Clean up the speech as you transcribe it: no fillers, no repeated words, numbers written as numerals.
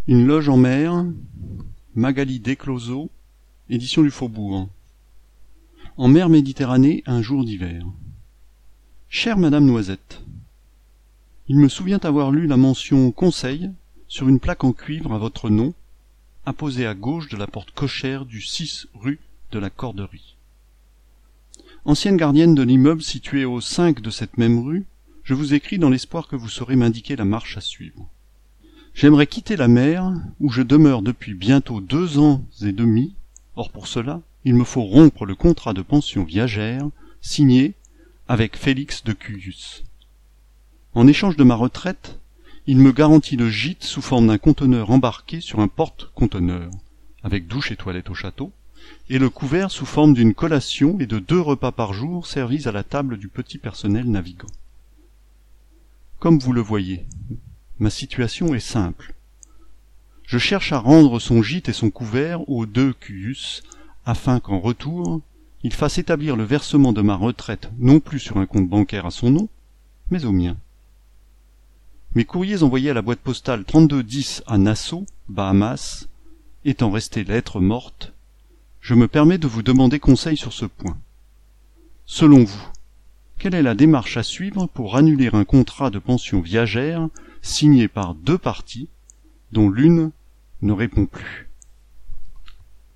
Une loge en mer, Magali Descloseaux, édition du Faubourg. En mer Méditerranée, un jour d'hiver. Chère Madame Noisette, il me souvient avoir lu la mention Conseil sur une plaque en cuivre à votre nom, apposée à gauche de la porte cochère du 6 rue de la Corderie. Ancienne gardienne de l'immeuble situé au 5 de cette même rue, je vous écris dans l'espoir que vous saurez m'indiquer la marche à suivre. J'aimerais quitter la mer, où je demeure depuis bientôt 2 ans et demi. Or pour cela, il me faut rompre le contrat de pension viagère signé avec Félix de Cuyus. En échange de ma retraite, il me garantit le gîte sous forme d'un conteneur embarqué sur un porte-conteneur, avec douche et toilette au château, et le couvert sous forme d'une collation et de 2 repas par jour servis à la table du petit personnel navigant. Comme vous le voyez, ma situation est simple. Je cherche à rendre son gîte et son couvert aux 2 Cuyus, afin qu'en retour, il fasse établir le versement de ma retraite non plus sur un compte bancaire à son nom, mais au mien. Mes courriers envoyés à la boîte postale 3210 à Nassau, Bahamas, étant restés lettres mortes, je me permets de vous demander conseil sur ce point. Selon vous, quelle est la démarche à suivre pour annuler un contrat de pension viagère signé par 2 parties, dont l'une ne répond plus?